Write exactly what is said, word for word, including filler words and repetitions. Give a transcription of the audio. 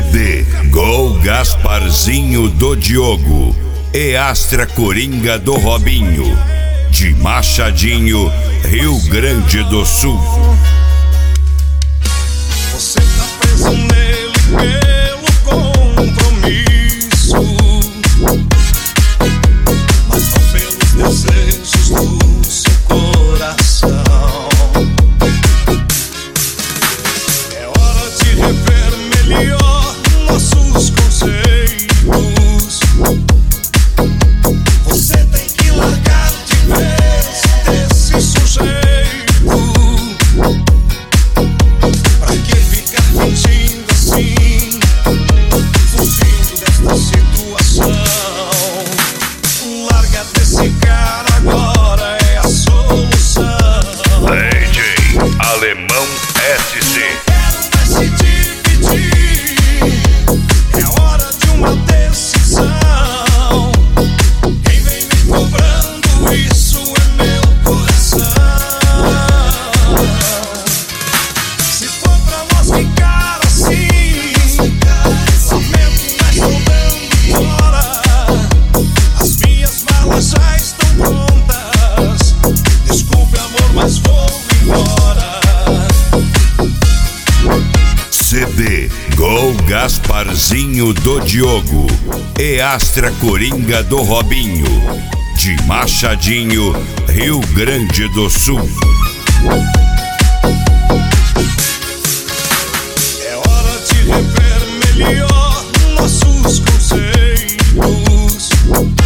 D Gol Gasparzinho do Diogo e Astra Coringa do Robinho, de Machadinho, Rio Grande do Sul. Você tá preso nele pelo compromisso, mas não pelos desejos do seu coração. É hora de rever melhor nossos conceitos. Você tem que largar de vez desse sujeito. Pra que ficar fingindo assim, fugindo desta situação? Larga desse cara agora, é a solução. D J Alemão S C. Quero mais se dividir, é hora de uma decisão. Quem vem me cobrando isso é meu coração. Se for pra nós ficar assim, lamento, mas tô dando fora. As minhas malas já estão prontas. Desculpe, amor, mas vou embora. C D Gol Gasparzinho do Diogo e Astra Coringa do Robinho, de Machadinho, Rio Grande do Sul. É hora de rever melhor nossos conceitos.